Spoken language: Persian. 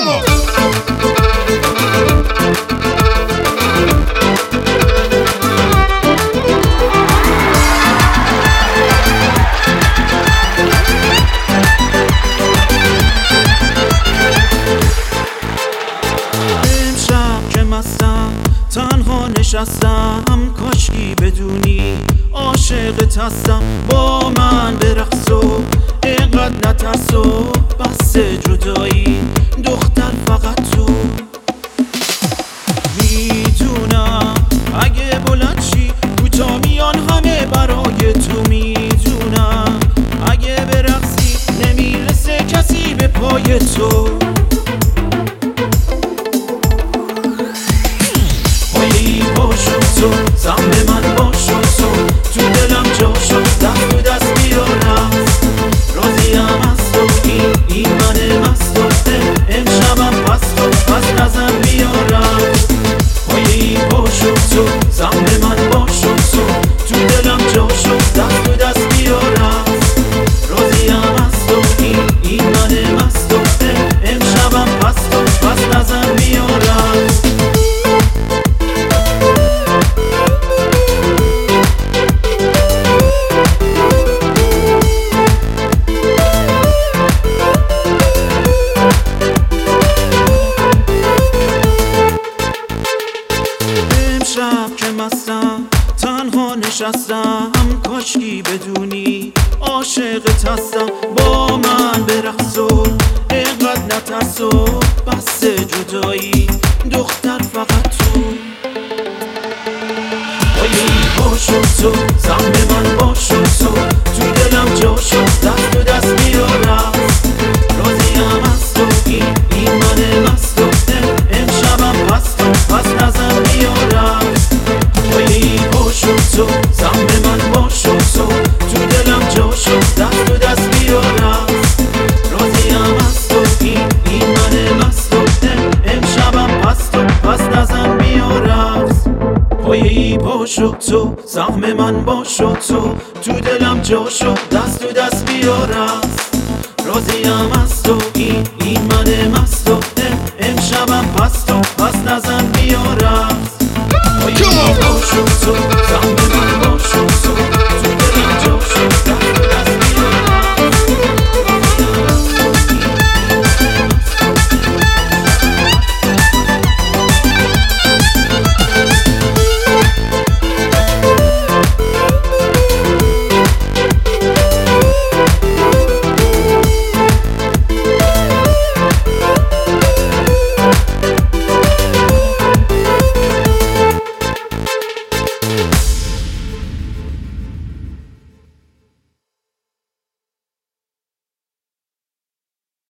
Vamos! تنها نشستم کاشکی بدونی عاشقت هستم با من برقص و اینقدر نترس و بس جدایی دختر فقط تو میدونم اگه بلند شی کوتا میان همه برای تو میدونم اگه برقصی نمیرسه کسی به پای تو زم من باشو تو دلم جا شد دست تو دست بیارم راضیم از تو این من مست و امشبم پس نزم بیارم پایی باشو زم من باشو تو دلم جا شد دست تو دست بیارم راضیم از تو این من مست و امشبم پس نزم بیارم که مستم تنها نشستم کاشکی بدونی عاشقت هستم با من برقص و اینقدر نترس و بس جدایی دختر فقط تو پایی باشو زم من باشو تو دلم جا شد دست تو دست بیارم راضیم از تو این من مست و امشبم پس نزم بیارم زم من باشو تو دلم جا شد دست تو دست بیارم راضیم از تو این من مست و امشبم پس نزم بیارم پایی باشو زم من باشو تو دلم جا شد دست تو دست بیارم